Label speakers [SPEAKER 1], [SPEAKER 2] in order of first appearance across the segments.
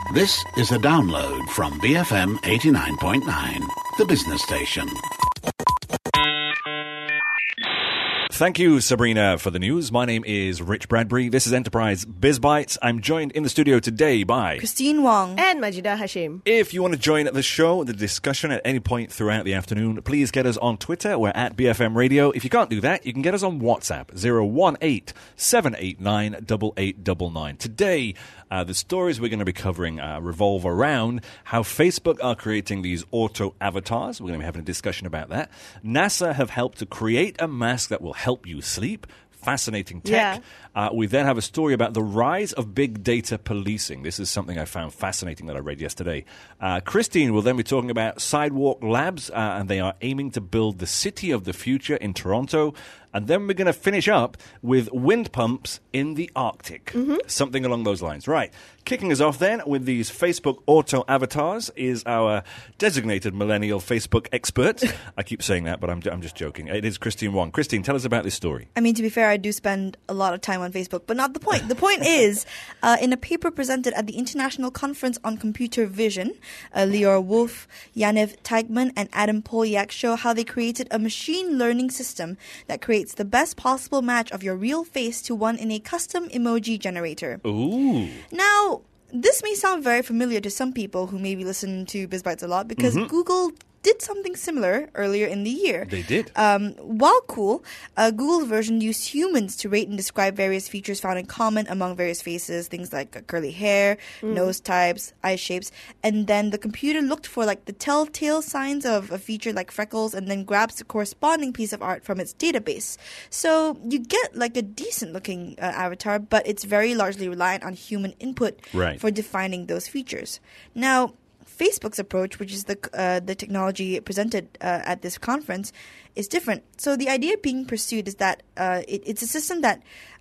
[SPEAKER 1] This is a download from BFM 89.9, the business station.
[SPEAKER 2] Thank you, Sabrina, for the news. My name is Rich Bradbury. This is Enterprise BizBytes. I'm joined in the studio today by
[SPEAKER 3] Christine Wong
[SPEAKER 4] and Majida Hashim.
[SPEAKER 2] If you want to join the show, the discussion at any point throughout the afternoon, please get us on Twitter. We're at BFM Radio. If you can't do that, you can get us on WhatsApp, 018-789-8899. Today, the stories we're going to be covering revolve around how Facebook are creating these auto avatars. We're going to be having a discussion about that. NASA have helped to create a mask that will help you sleep. Fascinating tech. We then have a story about the rise of big data policing. This is something I found fascinating that I read yesterday. Christine will then be talking about Sidewalk Labs, and they are aiming to build the city of the future in Toronto. And then we're going to finish up with wind pumps in the Arctic. Something along those lines. Right. Kicking us off then with these Facebook auto avatars is our designated millennial Facebook expert. I keep saying that, but I'm just joking. It is Christine Wong. Christine, tell us about this story.
[SPEAKER 3] I mean, to be fair, I do spend a lot of time on Facebook, but not the point. The point is, in a paper presented at the International Conference on Computer Vision, Lior Wolf, Yaniv Teigman, and Adam Polyak show how they created a machine learning system that creates the best possible match of your real face to one in a custom emoji generator.
[SPEAKER 2] Ooh.
[SPEAKER 3] Now, this may sound very familiar to some people who maybe listen to BizBytes a lot because Google did something similar earlier in the year.
[SPEAKER 2] They did.
[SPEAKER 3] While cool, Google's version used humans to rate and describe various features found in common among various faces, things like curly hair, nose types, eye shapes, and then the computer looked for like the telltale signs of a feature like freckles and then grabs the corresponding piece of art from its database. So you get like a decent looking avatar, but it's very largely reliant on human input for defining those features. Now, Facebook's approach, which is the technology presented at this conference, is different. So the idea being pursued is that it's a system that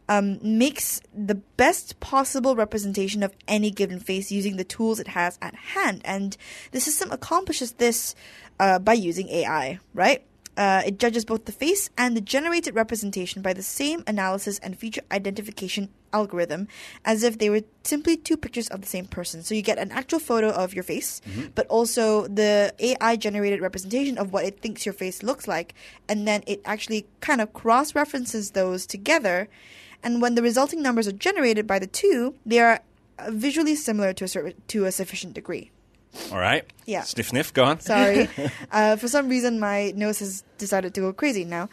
[SPEAKER 3] makes the best possible representation of any given face using the tools it has at hand. And the system accomplishes this by using AI, right? It judges both the face and the generated representation by the same analysis and feature identification algorithm as if they were simply two pictures of the same person. So you get an actual photo of your face, but also the AI-generated representation of what it thinks your face looks like, and then it actually kind of cross-references those together. And when the resulting numbers are generated by the two, they are visually similar to a sufficient degree.
[SPEAKER 2] All right.
[SPEAKER 3] Yeah.
[SPEAKER 2] Sniff, go on.
[SPEAKER 3] Sorry. For some reason, my nose has decided to go crazy now.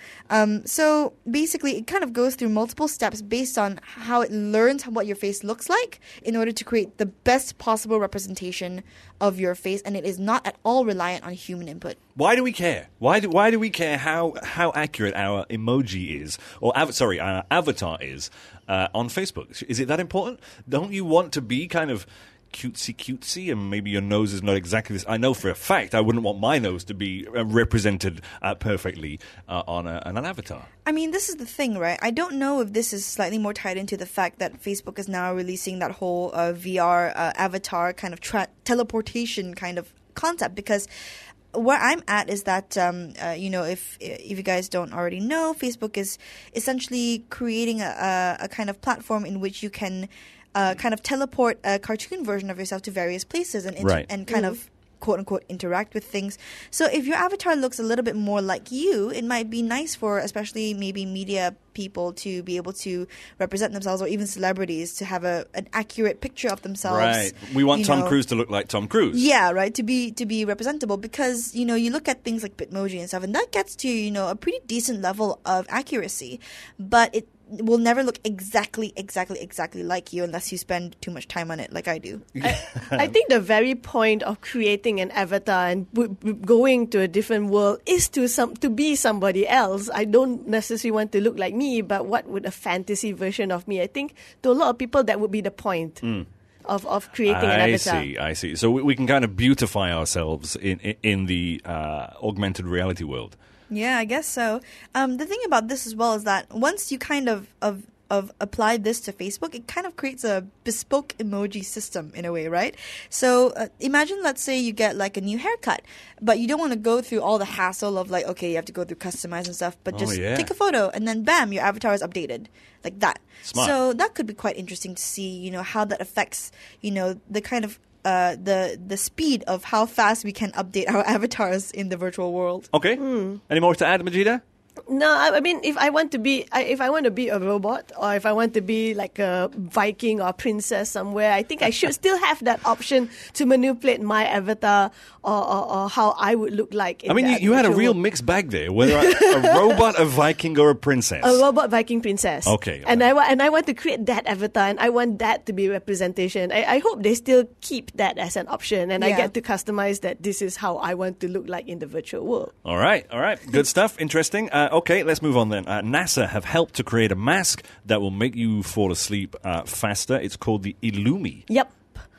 [SPEAKER 3] So basically, it kind of goes through multiple steps based on how it learns what your face looks like in order to create the best possible representation of your face, and it is not at all reliant on human input.
[SPEAKER 2] Why do we care? Why do we care how accurate our emoji is, or our avatar is on Facebook? Is it that important? Don't you want to be kind of cutesy, and maybe your nose is not exactly this. I know for a fact I wouldn't want my nose to be represented perfectly on an avatar.
[SPEAKER 3] I mean, this is the thing, right? I don't know if this is slightly more tied into the fact that Facebook is now releasing that whole VR avatar kind of teleportation kind of concept, because where I'm at is that, if you guys don't already know, Facebook is essentially creating a kind of platform in which you can kind of teleport a cartoon version of yourself to various places and kind of quote-unquote interact with things. So if your avatar looks a little bit more like you, it might be nice for especially maybe media people to be able to represent themselves, or even celebrities to have an accurate picture of themselves.
[SPEAKER 2] Right. We want Tom Cruise to look like Tom Cruise.
[SPEAKER 3] Yeah, right. To be representable, because, you look at things like Bitmoji and stuff, and that gets to, a pretty decent level of accuracy, but it will never look exactly like you unless you spend too much time on it like I do.
[SPEAKER 4] I think the very point of creating an avatar and going to a different world is to be somebody else. I don't necessarily want to look like me, but what would a fantasy version of me? I think to a lot of people that would be the point. Of creating an avatar.
[SPEAKER 2] I see. So we can kind of beautify ourselves in the augmented reality world.
[SPEAKER 3] Yeah, I guess so. The thing about this as well is that once you kind of apply this to Facebook, it kind of creates a bespoke emoji system in a way, right? So imagine, let's say you get like a new haircut, but you don't want to go through all the hassle of like, okay, you have to go through customize and stuff, but just take a photo and then bam, your avatar is updated like that.
[SPEAKER 2] Smart.
[SPEAKER 3] So that could be quite interesting to see, how that affects, the kind of the speed of how fast we can update our avatars in the virtual world.
[SPEAKER 2] Okay. Any more to add, Majida?
[SPEAKER 4] No, I mean, if I want to be a robot, or if I want to be like a Viking or a princess somewhere, I think I should still have that option to manipulate my avatar or how I would look like.
[SPEAKER 2] I mean, you had a real mixed bag there, whether a robot, a Viking, or a princess.
[SPEAKER 4] A robot Viking princess.
[SPEAKER 2] Okay.
[SPEAKER 4] And I want to create that avatar, and I want that to be representation. I hope they still keep that as an option, and I get to customize that this is how I want to look like in the virtual world.
[SPEAKER 2] All right. Good stuff. Interesting. Okay, let's move on then. NASA have helped to create a mask that will make you fall asleep faster. It's called the Illumi.
[SPEAKER 4] Yep.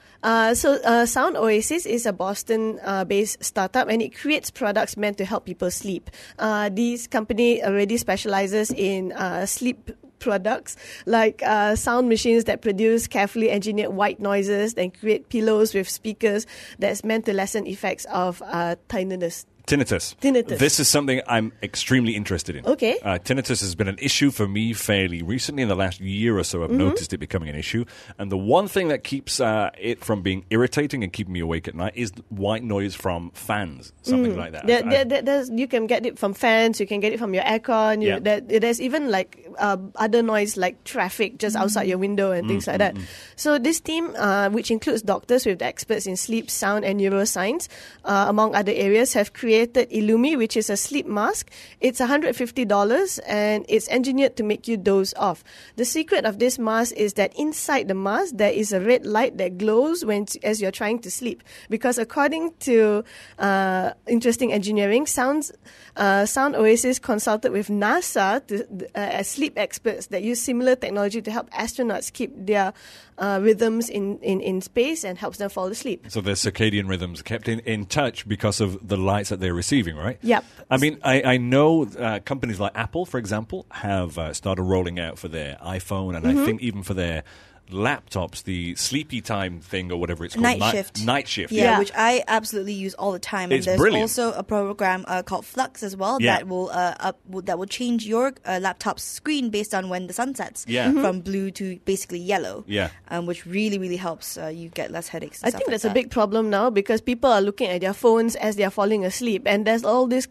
[SPEAKER 4] So Sound Oasis is a Boston-based startup, and it creates products meant to help people sleep. This company already specializes in sleep products like sound machines that produce carefully engineered white noises and create pillows with speakers that's meant to lessen effects of tinnitus.
[SPEAKER 2] Tinnitus. This is something I'm extremely interested in.
[SPEAKER 4] Okay.
[SPEAKER 2] Tinnitus has been an issue for me fairly recently. In the last year or so, I've noticed it becoming an issue. And the one thing that keeps it from being irritating and keeping me awake at night is white noise from fans, something like that.
[SPEAKER 4] You can get it from fans, you can get it from your aircon. There's even like other noise like traffic just outside your window and things like that. So this team, which includes doctors with experts in sleep, sound, and neuroscience, among other areas, have created Illumi, which is a sleep mask. It's $150 and it's engineered to make you doze off. The secret of this mask is that inside the mask there is a red light that glows as you're trying to sleep. Because according to interesting engineering, Sound Oasis consulted with NASA as sleep experts that use similar technology to help astronauts keep their rhythms in space and helps them fall asleep.
[SPEAKER 2] So their circadian rhythms kept in touch because of the lights that they're receiving, right?
[SPEAKER 4] Yep.
[SPEAKER 2] I mean, I know companies like Apple, for example, have started rolling out for their iPhone, and I think even for their laptops, the sleepy time thing or whatever it's called. Night shift.
[SPEAKER 3] Yeah, which I absolutely use all the time.
[SPEAKER 2] It's
[SPEAKER 3] and there's
[SPEAKER 2] brilliant.
[SPEAKER 3] Also a program called Flux as well that will change your laptop's screen based on when the sun sets from blue to basically yellow.
[SPEAKER 2] Yeah.
[SPEAKER 3] Which really, really helps you get less headaches.
[SPEAKER 4] I think that's a big problem now because people are looking at their phones as they are falling asleep, and there's all this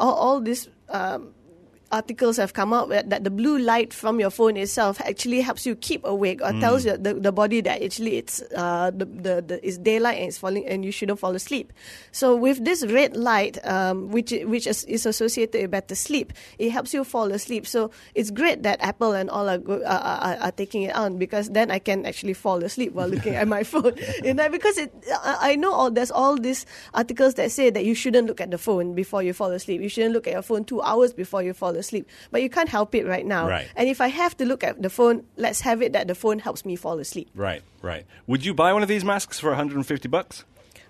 [SPEAKER 4] articles have come out that the blue light from your phone itself actually helps you keep awake or tells the body that actually it's it's daylight and it's falling and you shouldn't fall asleep. So with this red light, which is associated with better sleep, it helps you fall asleep. So it's great that Apple and all are taking it on because then I can actually fall asleep while looking at my phone. Because I know there's all these articles that say that you shouldn't look at the phone before you fall asleep. You shouldn't look at your phone 2 hours before you fall asleep. But you can't help it right now.
[SPEAKER 2] Right.
[SPEAKER 4] And if I have to look at the phone, let's have it that the phone helps me fall asleep.
[SPEAKER 2] Right. Would you buy one of these masks for $150?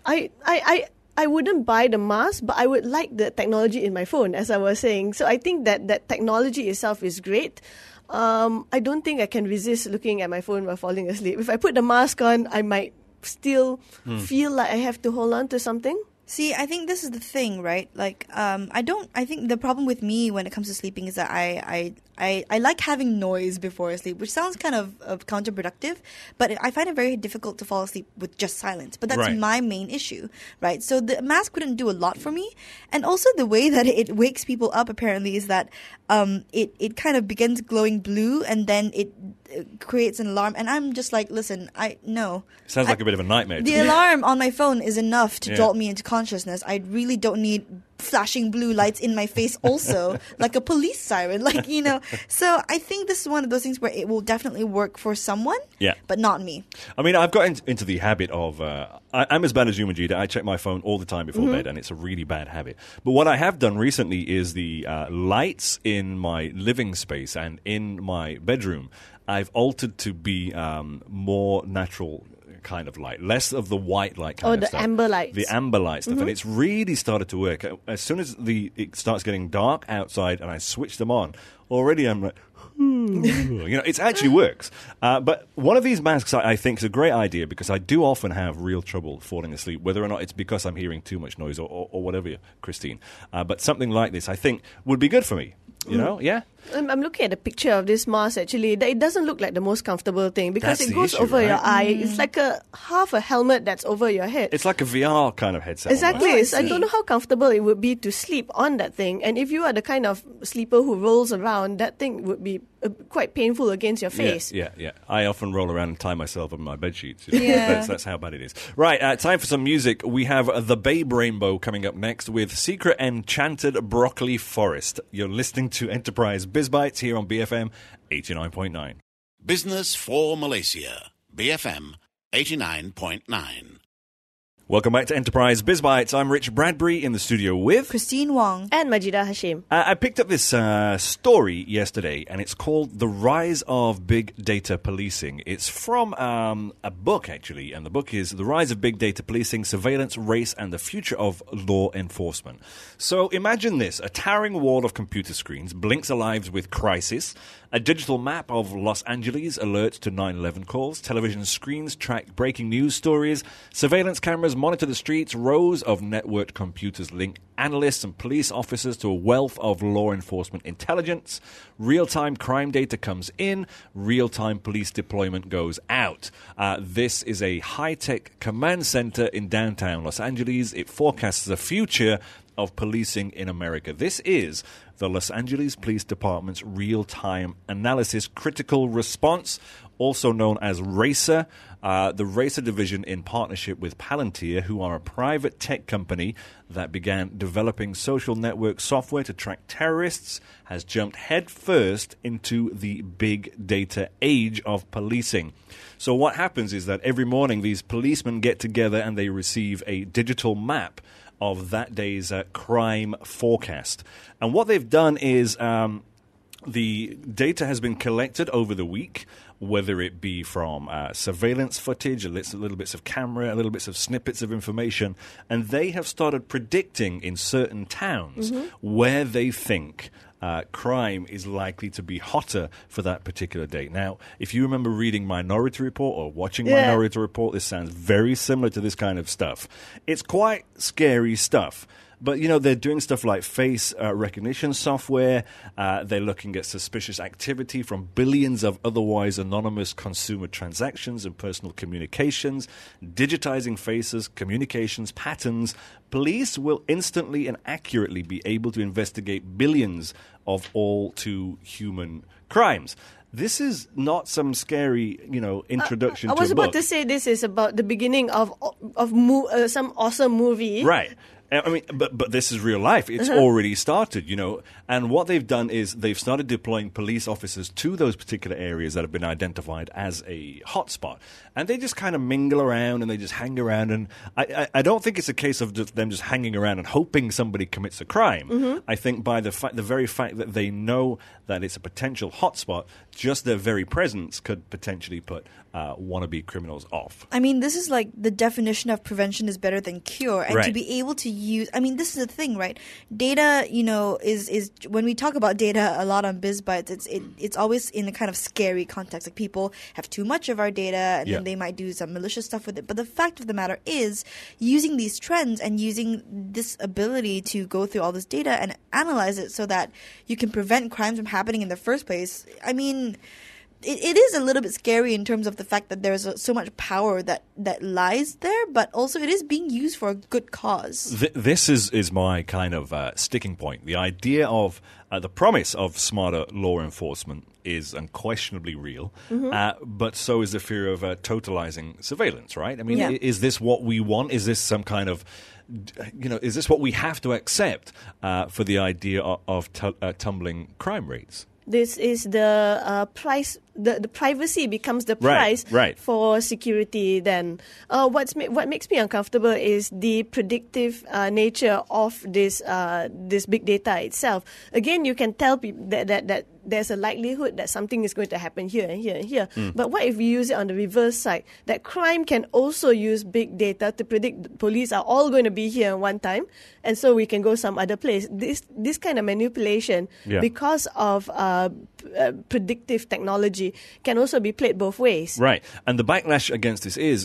[SPEAKER 4] I wouldn't buy the mask, but I would like the technology in my phone, as I was saying. So I think that technology itself is great. I don't think I can resist looking at my phone while falling asleep. If I put the mask on, I might still feel like I have to hold on to something.
[SPEAKER 3] See, I think this is the thing, right? Like, I think the problem with me when it comes to sleeping is that I like having noise before I sleep, which sounds kind of counterproductive, but I find it very difficult to fall asleep with just silence. But that's my main issue, right? So the mask wouldn't do a lot for me. And also the way that it wakes people up apparently is that it kind of begins glowing blue and then it creates an alarm. And I'm just like, listen,
[SPEAKER 2] Sounds like a bit of a nightmare.
[SPEAKER 3] The alarm on my phone is enough to jolt me into consciousness. I really don't need flashing blue lights in my face also, like a police siren, So I think this is one of those things where it will definitely work for someone, but not me.
[SPEAKER 2] I mean, I've got into the habit of, I'm as bad as you, Majida. I check my phone all the time before bed, and it's a really bad habit. But what I have done recently is the lights in my living space and in my bedroom, I've altered to be more natural kind of light, less of the white light kind of stuff.
[SPEAKER 4] Amber lights.
[SPEAKER 2] The amber light stuff. And it's really started to work. As soon as it starts getting dark outside and I switch them on, already I'm like, it actually works. But one of these masks I think is a great idea because I do often have real trouble falling asleep, whether or not it's because I'm hearing too much noise or whatever, Christine. But something like this I think would be good for me. You know, yeah.
[SPEAKER 4] I'm looking at a picture of this mask actually. It doesn't look like the most comfortable thing because
[SPEAKER 2] That's
[SPEAKER 4] it
[SPEAKER 2] the
[SPEAKER 4] goes
[SPEAKER 2] issue,
[SPEAKER 4] over your
[SPEAKER 2] right?
[SPEAKER 4] eye. It's like half a helmet that's over your head.
[SPEAKER 2] It's like a VR kind of headset.
[SPEAKER 4] Exactly.
[SPEAKER 2] almost.
[SPEAKER 4] I don't know how comfortable it would be to sleep on that thing. And if you are the kind of sleeper who rolls around, that thing would be quite painful against your face.
[SPEAKER 2] Yeah. I often roll around and tie myself on my bed sheets. You know?
[SPEAKER 3] Yeah.
[SPEAKER 2] That's how bad it is. Right, time for some music. We have The Babe Rainbow coming up next with Secret Enchanted Broccoli Forest. You're listening to Enterprise Biz Bites here on BFM 89.9.
[SPEAKER 1] Business for Malaysia. BFM 89.9.
[SPEAKER 2] Welcome back to Enterprise Biz Bites. I'm Rich Bradbury in the studio with...
[SPEAKER 3] Christine Wong.
[SPEAKER 4] And Majida Hashim.
[SPEAKER 2] I picked up this story yesterday, and it's called The Rise of Big Data Policing. It's from a book, actually, and the book is The Rise of Big Data Policing, Surveillance, Race, and the Future of Law Enforcement. So imagine this. A towering wall of computer screens blinks alive with crisis. A digital map of Los Angeles alerts to 9/11 calls. Television screens track breaking news stories. Surveillance cameras monitor the streets. Rows of networked computers link analysts and police officers to a wealth of law enforcement intelligence. Real-time crime data comes in. Real-time police deployment goes out. This is a high-tech command center in downtown Los Angeles. It forecasts the future of policing in America. This is the Los Angeles Police Department's real-time analysis critical response, also known as RACER. The RACER division, in partnership with Palantir, who are a private tech company that began developing social network software to track terrorists, has jumped headfirst into the big data age of policing. So what happens is that every morning these policemen get together and they receive a digital map of that day's crime forecast. And what they've done is the data has been collected over the week, whether it be from surveillance footage, little bits of camera, little bits of snippets of information, and they have started predicting in certain towns where they think crime is likely to be hotter for that particular day. Now, if you remember reading Minority Report or watching Minority Report, this sounds very similar to this kind of stuff. It's quite scary stuff. But, you know, they're doing stuff like face recognition software. They're looking at suspicious activity from billions of otherwise anonymous consumer transactions and personal communications, digitizing faces, communications, patterns. Police will instantly and accurately be able to investigate billions of all too human crimes. This is not some scary, introduction to a book.
[SPEAKER 4] I was about to say this is about the beginning of some awesome movie.
[SPEAKER 2] Right. I mean, but this is real life. It's already started, And what they've done is they've started deploying police officers to those particular areas that have been identified as a hotspot. And they just kind of mingle around and they just hang around. And I don't think it's a case of them just hanging around and hoping somebody commits a crime. I think by the very fact that they know that it's a potential hotspot, just their very presence could potentially put wannabe criminals off.
[SPEAKER 3] I mean, this is like the definition of prevention is better than cure. And
[SPEAKER 2] Right.
[SPEAKER 3] to be able to use, I mean, this is the thing, right? Data, is when we talk about data a lot on BizBytes, it's always in a kind of scary context. Like people have too much of our data and
[SPEAKER 2] Yeah.
[SPEAKER 3] then they might do some malicious stuff with it. But the fact of the matter is using these trends and using this ability to go through all this data and analyze it so that you can prevent crimes from happening in the first place. I mean, it is a little bit scary in terms of the fact that there's so much power that lies there, but also it is being used for a good cause.
[SPEAKER 2] This is my kind of sticking point. The idea of the promise of smarter law enforcement is unquestionably real, but so is the fear of totalizing surveillance, right? I mean,
[SPEAKER 3] Yeah.
[SPEAKER 2] is this what we want? Is this some kind of, is this what we have to accept for the idea of tumbling crime rates?
[SPEAKER 4] This is the price. The privacy becomes the
[SPEAKER 2] Right,
[SPEAKER 4] price
[SPEAKER 2] right.
[SPEAKER 4] for security. Then, what makes me uncomfortable is the predictive nature of this big data itself. Again, you can tell people that there's a likelihood that something is going to happen here and here and here. But what if we use it on the reverse side? That crime can also use big data to predict the police are all going to be here at one time, and so we can go some other place. This kind of manipulation,
[SPEAKER 2] Yeah.
[SPEAKER 4] because of predictive technology, can also be played both ways.
[SPEAKER 2] Right. And the backlash against this is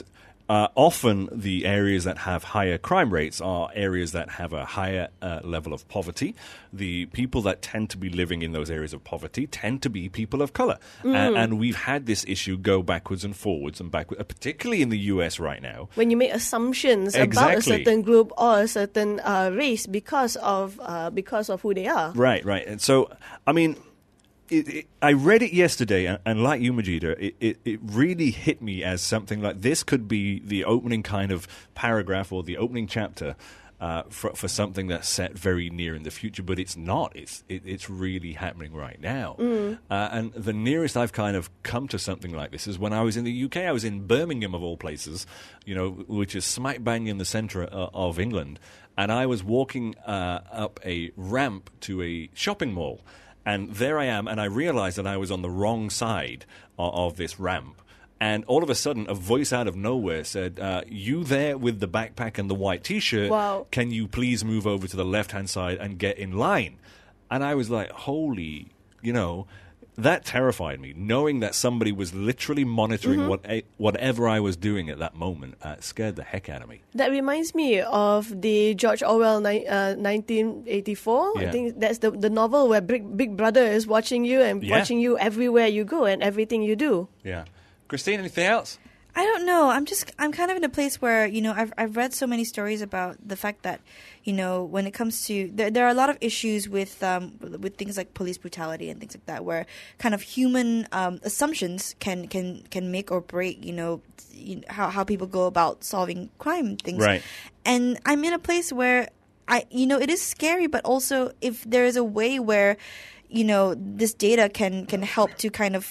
[SPEAKER 2] often the areas that have higher crime rates are areas that have a higher level of poverty. The people that tend to be living in those areas of poverty tend to be people of color. And we've had this issue go backwards and forwards and backwards, particularly in the US right now.
[SPEAKER 4] When you make assumptions about a certain group or a certain race because of who they are.
[SPEAKER 2] Right. And so, I mean, I read it yesterday, and like you, Majida, it really hit me as something like this could be the opening kind of paragraph or the opening chapter for something that's set very near in the future, but it's not. It's really happening right now. And the nearest I've kind of come to something like this is when I was in the UK. I was in Birmingham, of all places, which is smack bang in the centre of England, and I was walking up a ramp to a shopping mall. And there I am, and I realized that I was on the wrong side of this ramp. And all of a sudden, a voice out of nowhere said, you there with the backpack and the white T-shirt,
[SPEAKER 4] wow.
[SPEAKER 2] Can you please move over to the left-hand side and get in line? And I was like, holy, that terrified me. Knowing that somebody was literally monitoring whatever I was doing at that moment scared the heck out of me.
[SPEAKER 4] That reminds me of the George Orwell 1984.
[SPEAKER 2] Yeah.
[SPEAKER 4] I think that's the novel where Big Brother is watching you and watching you everywhere you go and everything you do.
[SPEAKER 2] Yeah. Christine, anything else?
[SPEAKER 3] I don't know. I'm kind of in a place where, I've read so many stories about the fact that, when it comes to, there are a lot of issues with things like police brutality and things like that, where kind of human assumptions can make or break, how people go about solving crime things.
[SPEAKER 2] Right.
[SPEAKER 3] And I'm in a place where it is scary, but also if there is a way where, this data can help to kind of,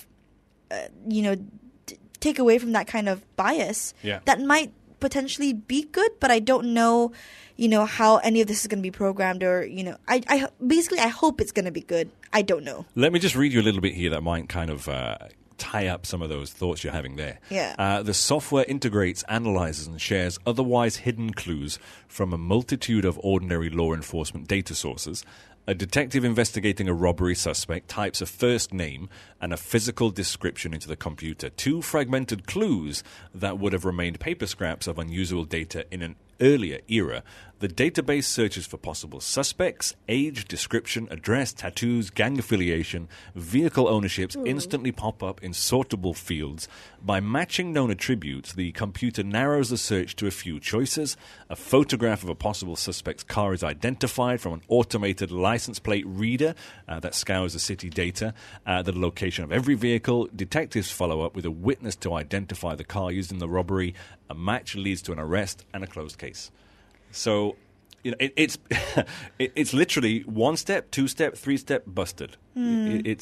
[SPEAKER 3] take away from that kind of bias, that might potentially be good, but I don't know, how any of this is going to be programmed or, I basically I hope it's going to be good. I don't know.
[SPEAKER 2] Let me just read you a little bit here that might kind of tie up some of those thoughts you're having there.
[SPEAKER 3] Yeah.
[SPEAKER 2] The software integrates, analyzes, and shares otherwise hidden clues from a multitude of ordinary law enforcement data sources. A detective investigating a robbery suspect types a first name and a physical description into the computer. Two fragmented clues that would have remained paper scraps of unusual data in an earlier era. The database searches for possible suspects, age, description, address, tattoos, gang affiliation, vehicle ownerships instantly pop up in sortable fields. By matching known attributes, the computer narrows the search to a few choices. A photograph of a possible suspect's car is identified from an automated license plate reader that scours the city data. The location of every vehicle. Detectives follow up with a witness to identify the car used in the robbery. A match leads to an arrest and a closed case. So, it's it's literally 1 step, 2 step, 3 step busted. It's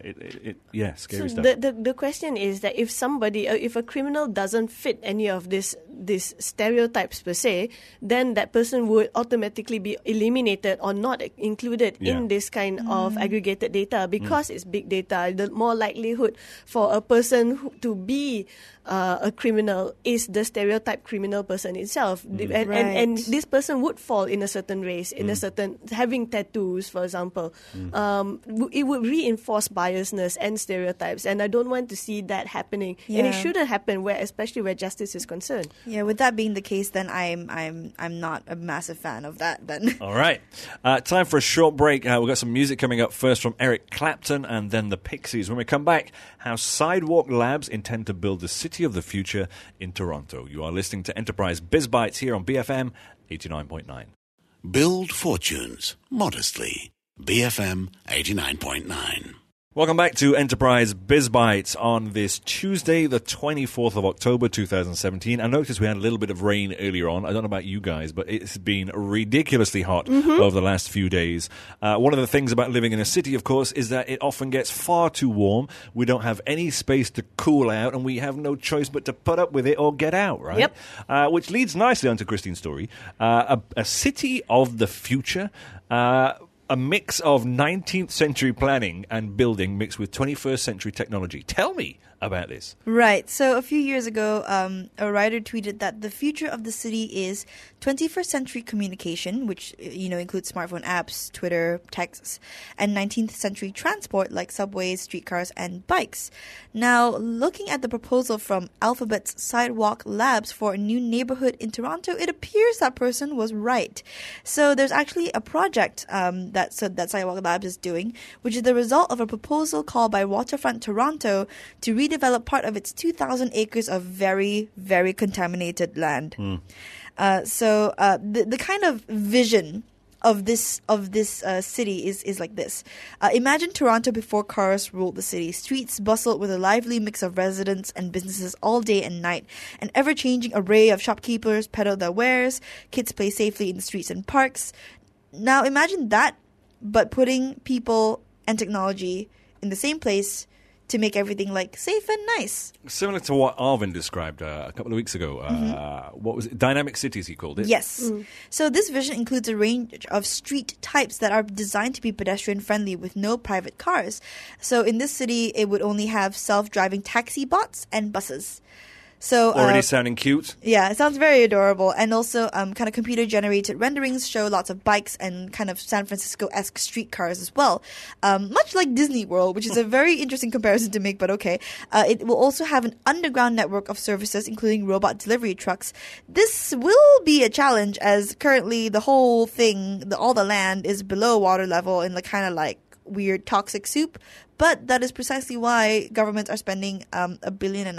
[SPEAKER 2] scary stuff.
[SPEAKER 4] The question is that if somebody, if a criminal doesn't fit any of these stereotypes per se, then that person would automatically be eliminated or not included in this kind of aggregated data because it's big data. The more likelihood for a person to be a criminal is the stereotype criminal person itself, and this person would fall in a certain race, in a certain having tattoos, for example. It would reinforce biasness and stereotypes, and I don't want to see that happening. And it shouldn't happen, especially where justice is concerned.
[SPEAKER 3] Yeah, with that being the case, then I'm not a massive fan of that. Then.
[SPEAKER 2] All right, time for a short break. We've got some music coming up first from Eric Clapton and then the Pixies. When we come back, how Sidewalk Labs intend to build the city of the future in Toronto. You are listening to Enterprise Biz Bites here on BFM 89.9.
[SPEAKER 1] Build fortunes modestly. BFM 89.9.
[SPEAKER 2] Welcome back to Enterprise Biz Bites on this Tuesday, the 24th of October, 2017. I noticed we had a little bit of rain earlier on. I don't know about you guys, but it's been ridiculously hot over the last few days. One of the things about living in a city, of course, is that it often gets far too warm. We don't have any space to cool out, and we have no choice but to put up with it or get out, right?
[SPEAKER 4] Yep.
[SPEAKER 2] Which leads nicely onto Christine's story. A city of the future. A mix of 19th century planning and building mixed with 21st century technology. Tell me about this.
[SPEAKER 3] Right. So a few years ago, a writer tweeted that the future of the city is 21st century communication, which, includes smartphone apps, Twitter, texts, and 19th century transport like subways, streetcars, and bikes. Now, looking at the proposal from Alphabet's Sidewalk Labs for a new neighborhood in Toronto, it appears that person was right. So there's actually a project that Sidewalk Labs is doing, which is the result of a proposal called by Waterfront Toronto to redevelop part of its 2,000 acres of very, very contaminated land. The kind of vision of this city is like this. Imagine Toronto before cars ruled the city. Streets bustled with a lively mix of residents and businesses all day and night. An ever-changing array of shopkeepers peddle their wares. Kids play safely in the streets and parks. Now imagine that, but putting people and technology in the same place to make everything safe and nice.
[SPEAKER 2] Similar to what Arvin described a couple of weeks ago. What was it? Dynamic cities, he called it.
[SPEAKER 3] Yes. So this vision includes a range of street types that are designed to be pedestrian friendly with no private cars. So in this city, it would only have self-driving taxi bots and buses. So
[SPEAKER 2] already sounding cute.
[SPEAKER 3] Yeah, it sounds very adorable. And also kind of computer-generated renderings show lots of bikes and kind of San Francisco-esque streetcars as well. Much like Disney World, which is a very interesting comparison to make, but okay. It will also have an underground network of services, including robot delivery trucks. This will be a challenge as currently the whole thing, all the land is below water level in weird toxic soup. But that is precisely why governments are spending $1.5 billion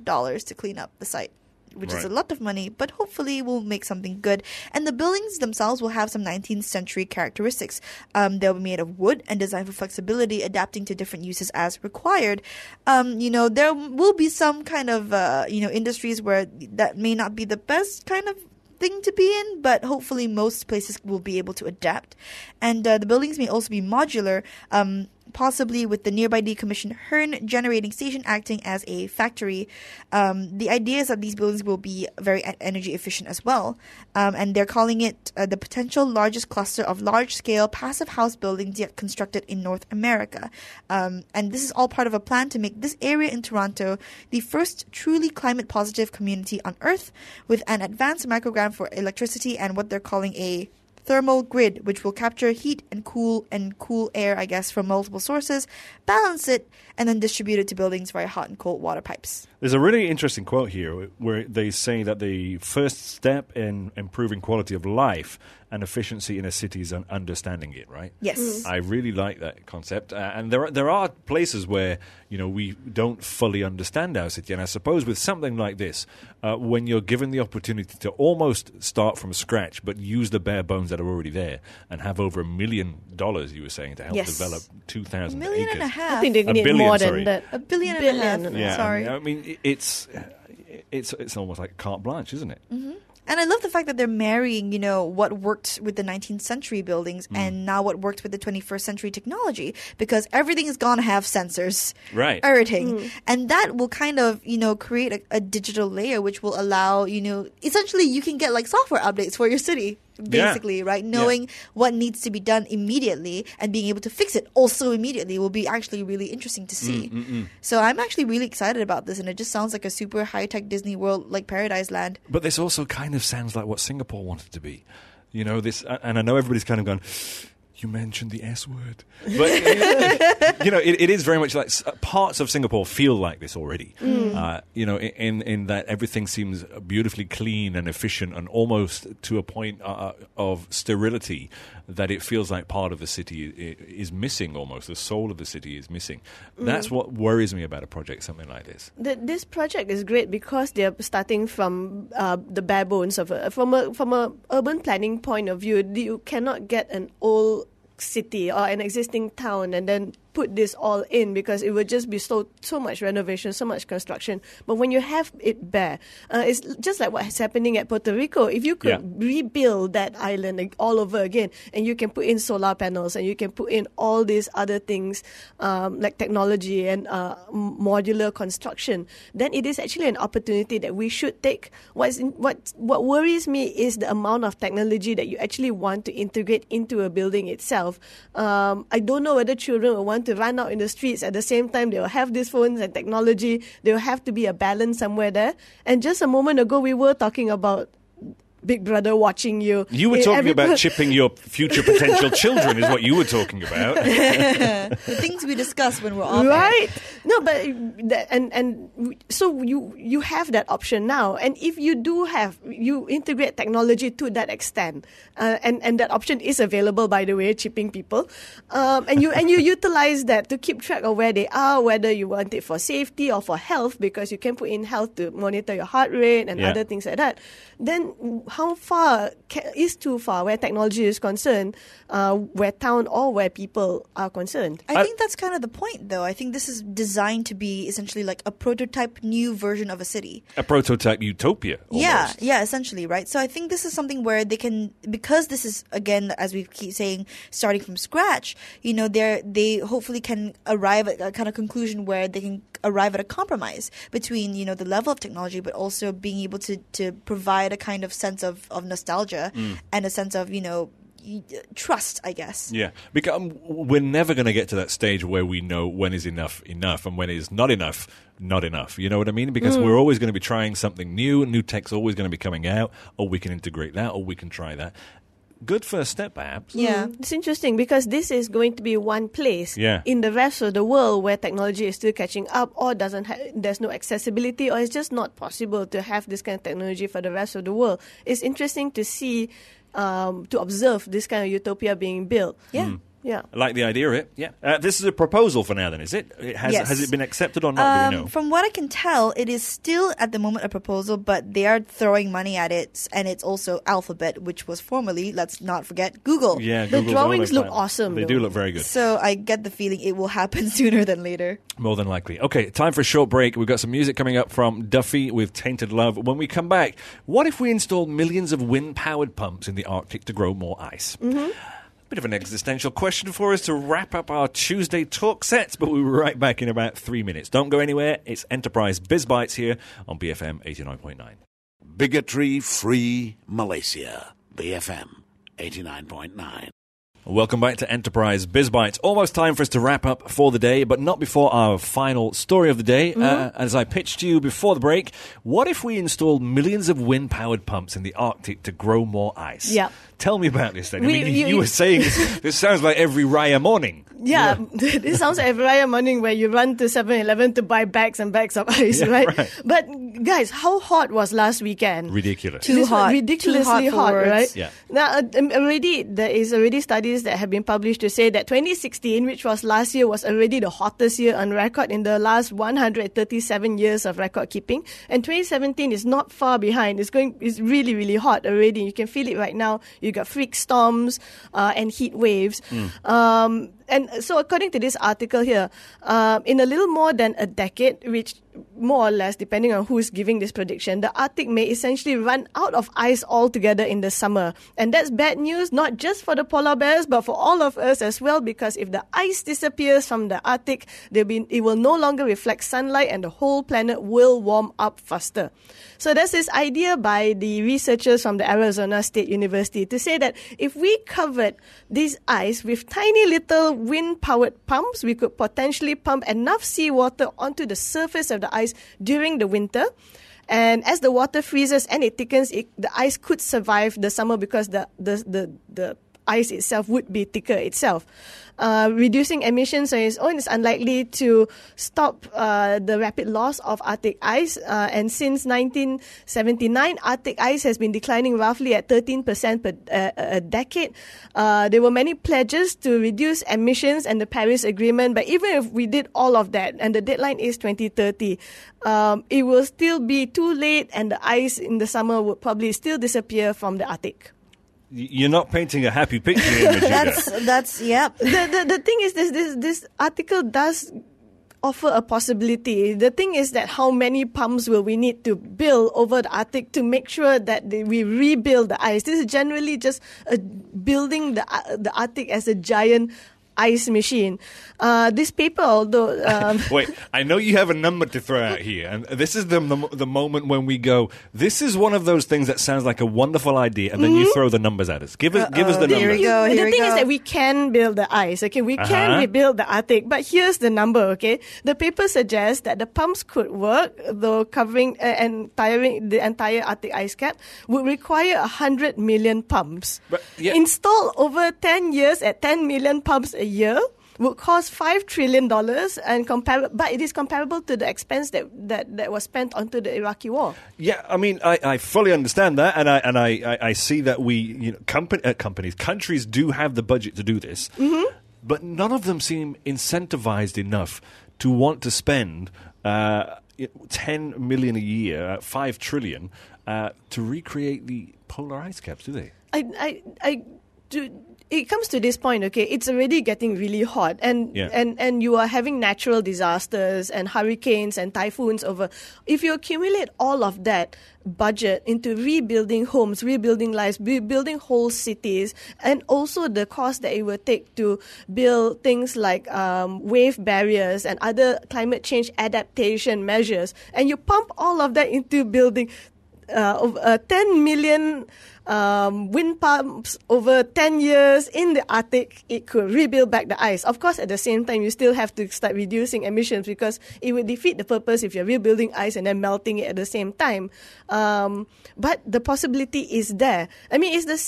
[SPEAKER 3] to clean up the site, which is a lot of money, but hopefully will make something good. And the buildings themselves will have some 19th century characteristics. They'll be made of wood and designed for flexibility, adapting to different uses as required. There will be some kind of, industries where that may not be the best kind of thing to be in, but hopefully most places will be able to adapt. And the buildings may also be modular, possibly with the nearby decommissioned Hearn generating station acting as a factory. The idea is that these buildings will be very energy efficient as well. And they're calling it the potential largest cluster of large-scale passive house buildings yet constructed in North America. And this is all part of a plan to make this area in Toronto the first truly climate-positive community on Earth, with an advanced microgram for electricity and what they're calling a thermal grid, which will capture heat and cool air, I guess, from multiple sources, balance it, and then distribute it to buildings via hot and cold water pipes.
[SPEAKER 2] There's a really interesting quote here where they say that the first step in improving quality of life and efficiency in a city is understanding it, right?
[SPEAKER 3] Yes.
[SPEAKER 2] I really like that concept. And there are places where, we don't fully understand our city. And I suppose with something like this, when you're given the opportunity to almost start from scratch, but use the bare bones that are already there and have over $1 million, you were saying, to help develop 2,000 acres.
[SPEAKER 3] $1.5 million.
[SPEAKER 4] I think they
[SPEAKER 2] $1
[SPEAKER 4] need
[SPEAKER 2] billion,
[SPEAKER 4] more
[SPEAKER 2] sorry.
[SPEAKER 4] than that.
[SPEAKER 3] $1.5 billion.
[SPEAKER 2] Yeah,
[SPEAKER 3] Sorry.
[SPEAKER 2] I mean, it's almost like carte blanche, isn't it?
[SPEAKER 3] Mm-hmm. And I love the fact that they're marrying, what worked with the 19th century buildings and now what worked with the 21st century technology, because everything is going to have sensors.
[SPEAKER 2] Right.
[SPEAKER 3] Everything. And that will kind of, create a digital layer which will allow, essentially you can get software updates for your city. Basically, right? Knowing what needs to be done immediately and being able to fix it also immediately will be actually really interesting to see. So I'm actually really excited about this, and it just sounds like a super high-tech Disney World, like Paradise Land.
[SPEAKER 2] But this also kind of sounds like what Singapore wanted to be. This, and I know everybody's kind of gone, you mentioned the S word. But, it is very much like parts of Singapore feel like this already. In that everything seems beautifully clean and efficient and almost to a point of sterility that it feels like part of the city is missing almost. The soul of the city is missing. That's what worries me about a project something like this.
[SPEAKER 4] This project is great because they're starting from the bare bones of from a urban planning point of view. You cannot get an old city or an existing town and then put this all in, because it would just be so much renovation, so much construction. But when you have it bare, it's just like what's happening at Puerto Rico. If you could rebuild that island all over again, and you can put in solar panels and you can put in all these other things like technology and modular construction, then it is actually an opportunity that we should take. What worries me is the amount of technology that you actually want to integrate into a building itself. I don't know whether children will want to run out in the streets. At the same time, they will have these phones and technology. There will have to be a balance somewhere there. And just a moment ago, we were talking about Big Brother watching you.
[SPEAKER 2] You were talking about chipping your future potential children is what you were talking about.
[SPEAKER 3] The things we discuss when we're off air.
[SPEAKER 4] Right? No, but so you have that option now, and if you you integrate technology to that extent, and that option is available, by the way, chipping people, and you utilize that to keep track of where they are, whether you want it for safety or for health, because you can put in health to monitor your heart rate and other things like that. Then how far is too far where technology is concerned, where town or where people are concerned?
[SPEAKER 3] I think that's kind of the point, though. I think this is designed to be essentially like a prototype new version of a city.
[SPEAKER 2] A prototype utopia, almost.
[SPEAKER 3] Yeah, essentially, right? So I think this is something where they can, because this is, again, as we keep saying, starting from scratch, they hopefully can arrive at a kind of conclusion where they can arrive at a compromise between, the level of technology, but also being able to provide a kind of sense of nostalgia and a sense of, trust, I guess.
[SPEAKER 2] Yeah, because we're never going to get to that stage where we know when is enough and when is not enough. You know what I mean? Because we're always going to be trying something new tech's always going to be coming out, or we can integrate that, or we can try that. Good first step, perhaps.
[SPEAKER 4] Yeah, it's interesting because this is going to be one place in the rest of the world where technology is still catching up, or there's no accessibility, or it's just not possible to have this kind of technology for the rest of the world. It's interesting to see, to observe this kind of utopia being built. Yeah. Yeah.
[SPEAKER 2] I like the idea of it. Yeah. This is a proposal for now, then, is it?
[SPEAKER 3] Yes.
[SPEAKER 2] Has it been accepted or not? Do we know?
[SPEAKER 3] From what I can tell, it is still at the moment a proposal, but they are throwing money at it, and it's also Alphabet, which was formerly, let's not forget, Google.
[SPEAKER 2] Yeah,
[SPEAKER 4] the
[SPEAKER 2] Google's
[SPEAKER 4] drawings look awesome.
[SPEAKER 2] They do look very good.
[SPEAKER 3] So I get the feeling it will happen sooner than later.
[SPEAKER 2] More than likely. Okay, time for a short break. We've got some music coming up from Duffy with Tainted Love. When we come back, what if we installed millions of wind-powered pumps in the Arctic to grow more ice? Mm-hmm. Bit of an existential question for us to wrap up our Tuesday talk sets, but we'll be right back in about 3 minutes. Don't go anywhere. It's Enterprise Biz Bites here on BFM 89.9.
[SPEAKER 1] Bigotry-free Malaysia. BFM 89.9.
[SPEAKER 2] Welcome back to Enterprise Biz Bites. Almost time for us to wrap up for the day, but not before our final story of the day. As I pitched to you before the break, what if we installed millions of wind-powered pumps in the Arctic to grow more ice?
[SPEAKER 4] Yeah.
[SPEAKER 2] Tell me about this then. You were saying this sounds like every Raya morning.
[SPEAKER 4] Yeah, this sounds like every Raya morning where you run to 7-Eleven to buy bags and bags of ice, right? But guys, how hot was last weekend?
[SPEAKER 2] Ridiculous.
[SPEAKER 3] Too hot.
[SPEAKER 4] Ridiculously hot, right?
[SPEAKER 2] Yeah.
[SPEAKER 4] Now, there is already studies that have been published to say that 2016, which was last year, was already the hottest year on record in the last 137 years of record keeping. And 2017 is not far behind. It's really, really hot already. You can feel it right now. You got freak storms and heat waves. And so according to this article here, in a little more than a decade, which more or less, depending on who's giving this prediction, the Arctic may essentially run out of ice altogether in the summer. And that's bad news, not just for the polar bears, but for all of us as well, because if the ice disappears from the Arctic, it will no longer reflect sunlight and the whole planet will warm up faster. So there's this idea by the researchers from the Arizona State University to say that if we covered this ice with tiny little wind-powered pumps, we could potentially pump enough seawater onto the surface of the ice during the winter. And as the water freezes and it thickens, the ice could survive the summer because the ice itself would be thicker itself. Reducing emissions on its own is unlikely to stop the rapid loss of Arctic ice. And since 1979, Arctic ice has been declining roughly at 13% per a decade. There were many pledges to reduce emissions and the Paris Agreement, but even if we did all of that, and the deadline is 2030, it will still be too late, and the ice in the summer would probably still disappear from the Arctic.
[SPEAKER 2] You're not painting a happy picture here, Majida.
[SPEAKER 3] That's yeah.
[SPEAKER 4] The thing is, this article does offer a possibility. The thing is that how many pumps will we need to build over the Arctic to make sure that we rebuild the ice? This is generally just building the Arctic as a giant ice machine. This paper, although
[SPEAKER 2] Wait, I know you have a number to throw out here, and this is the moment when we go, this is one of those things that sounds like a wonderful idea, and then you throw the numbers at us. Give us the
[SPEAKER 3] Here
[SPEAKER 2] number.
[SPEAKER 3] we go.
[SPEAKER 4] the
[SPEAKER 3] Here we
[SPEAKER 4] thing
[SPEAKER 3] go.
[SPEAKER 4] is that we can build the ice. Okay, we can rebuild the Arctic, but here's the number. Okay, the paper suggests that the pumps could work, though covering and tiring the entire Arctic ice cap would require 100 million pumps.
[SPEAKER 2] But, yeah.
[SPEAKER 4] Installed over 10 years at 10 million pumps a year would cost $5 trillion, but it is comparable to the expense that was spent onto the Iraqi war.
[SPEAKER 2] Yeah, I mean, I fully understand that, and I see that countries do have the budget to do this, but none of them seem incentivized enough to want to spend 10 million a year, 5 trillion, to recreate the polar ice caps, do they?
[SPEAKER 4] I do. It comes to this point, okay, it's already getting really hot, and you are having natural disasters and hurricanes and typhoons over. If you accumulate all of that budget into rebuilding homes, rebuilding lives, rebuilding whole cities, and also the cost that it will take to build things like wave barriers and other climate change adaptation measures, and you pump all of that into building 10 million wind pumps over 10 years in the Arctic, it could rebuild back the ice. Of course, at the same time, you still have to start reducing emissions because it would defeat the purpose if you're rebuilding ice and then melting it at the same time. But the possibility is there. I mean, it's the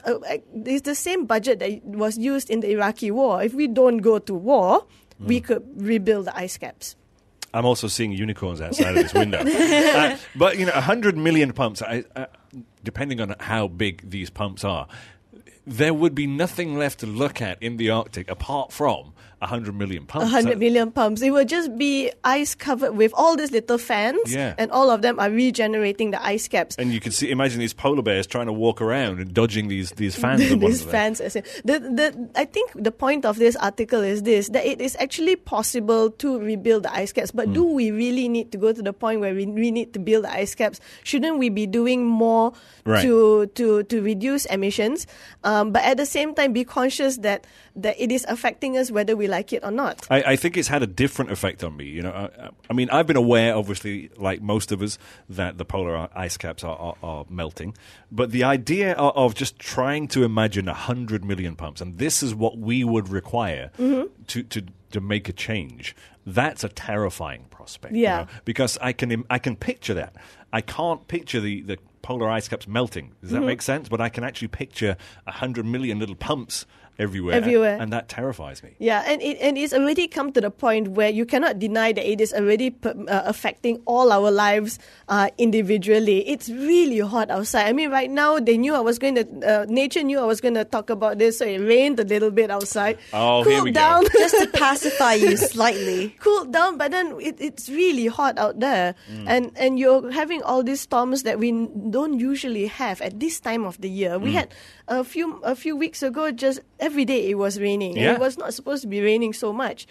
[SPEAKER 4] same budget that was used in the Iraqi war. If we don't go to war, we could rebuild the ice caps.
[SPEAKER 2] I'm also seeing unicorns outside of this window. But, 100 million pumps, depending on how big these pumps are, there would be nothing left to look at in the Arctic apart from 100 million pumps.
[SPEAKER 4] 100 million pumps. It would just be ice covered with all these little fans, and all of them are regenerating the ice caps.
[SPEAKER 2] And you can imagine these polar bears trying to walk around and dodging these fans.
[SPEAKER 4] These fans. I think the point of this article is this, that it is actually possible to rebuild the ice caps, but do we really need to go to the point where we need to build the ice caps? Shouldn't we be doing more to reduce emissions? But at the same time, be conscious that it is affecting us whether we like it or not.
[SPEAKER 2] I think it's had a different effect on me. I mean, I've been aware, obviously, like most of us, that the polar ice caps are melting. But the idea of just trying to imagine 100 million pumps, and this is what we would require to make a change, that's a terrifying prospect.
[SPEAKER 4] Yeah.
[SPEAKER 2] Because I can picture that. I can't picture the polar ice caps melting. Does that make sense? But I can actually picture 100 million little pumps everywhere, and that terrifies me.
[SPEAKER 4] Yeah, and it's already come to the point where you cannot deny that it is already affecting all our lives individually. It's really hot outside. I mean, right now nature knew I was going to talk about this, so it rained a little bit outside.
[SPEAKER 2] Oh,
[SPEAKER 4] Cooled
[SPEAKER 2] here we
[SPEAKER 4] down.
[SPEAKER 2] go.
[SPEAKER 3] Just to pacify you slightly.
[SPEAKER 4] Cooled down, but then it's really hot out there, and you're having all these storms that we don't usually have at this time of the year. We had a few weeks ago, just every day it was raining.
[SPEAKER 2] Yeah.
[SPEAKER 4] And it was not supposed to be raining so much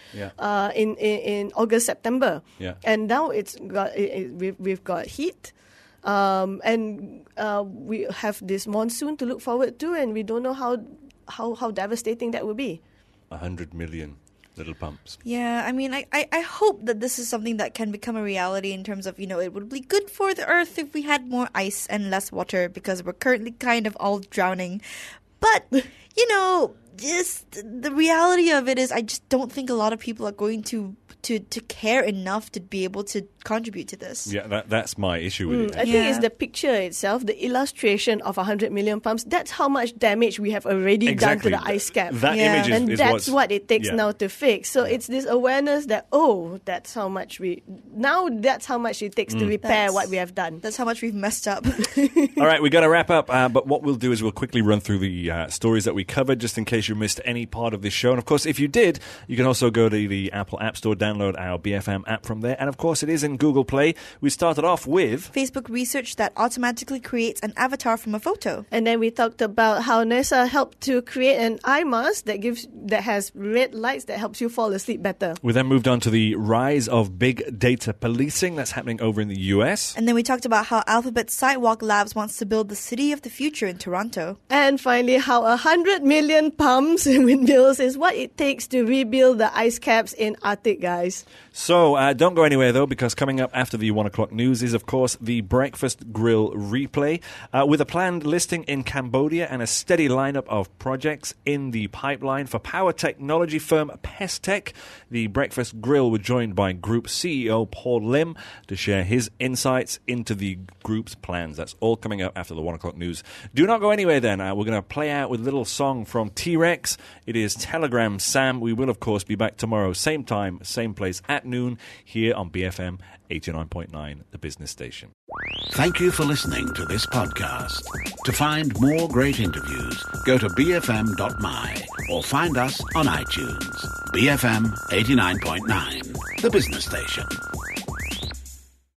[SPEAKER 4] in August, September.
[SPEAKER 2] Yeah.
[SPEAKER 4] And now we've got heat. And we have this monsoon to look forward to, and we don't know how devastating that will be.
[SPEAKER 2] 100 million little pumps.
[SPEAKER 3] Yeah, I mean, I hope that this is something that can become a reality in terms of, it would be good for the earth if we had more ice and less water, because we're currently kind of all drowning. But, just the reality of it is I just don't think a lot of people are going to care enough to be able to contribute to this.
[SPEAKER 2] Yeah, that's my issue with it.
[SPEAKER 4] I think it's the picture itself, the illustration of 100 million pumps. That's how much damage we have already done to the ice cap.
[SPEAKER 2] That image is
[SPEAKER 4] and that's what it takes
[SPEAKER 2] yeah.
[SPEAKER 4] now to fix. So it's this awareness that, that's how much it takes to repair what we have done.
[SPEAKER 3] That's how much we've messed up.
[SPEAKER 2] All right, we got to wrap up. But what we'll do is we'll quickly run through the stories that we covered, just in case you missed any part of this show. And of course, if you did, you can also go to the Apple App Store, download download our BFM app from there. And of course, it is in Google Play. We started off with
[SPEAKER 3] Facebook research that automatically creates an avatar from a photo.
[SPEAKER 4] And then we talked about how NASA helped to create an eye mask that has red lights that helps you fall asleep better.
[SPEAKER 2] We then moved on to the rise of big data policing that's happening over in the US.
[SPEAKER 3] And then we talked about how Alphabet Sidewalk Labs wants to build the city of the future in Toronto.
[SPEAKER 4] And finally, how 100 million pumps and windmills is what it takes to rebuild the ice caps in Arctic, guys.
[SPEAKER 2] So don't go anywhere, though, because coming up after the 1 o'clock news is, of course, the Breakfast Grill replay with a planned listing in Cambodia and a steady lineup of projects in the pipeline for power technology firm Pestech. The Breakfast Grill were joined by Group CEO Paul Lim to share his insights into the group's plans. That's all coming up after the 1 o'clock news. Do not go anywhere then. We're going to play out with a little song from T-Rex. It is Telegram Sam. We will, of course, be back tomorrow, same time, same place at noon here on BFM 89.9, the business station.
[SPEAKER 1] Thank you for listening to this podcast. To find more great interviews, go to bfm.my or find us on iTunes. BFM 89.9, the business station.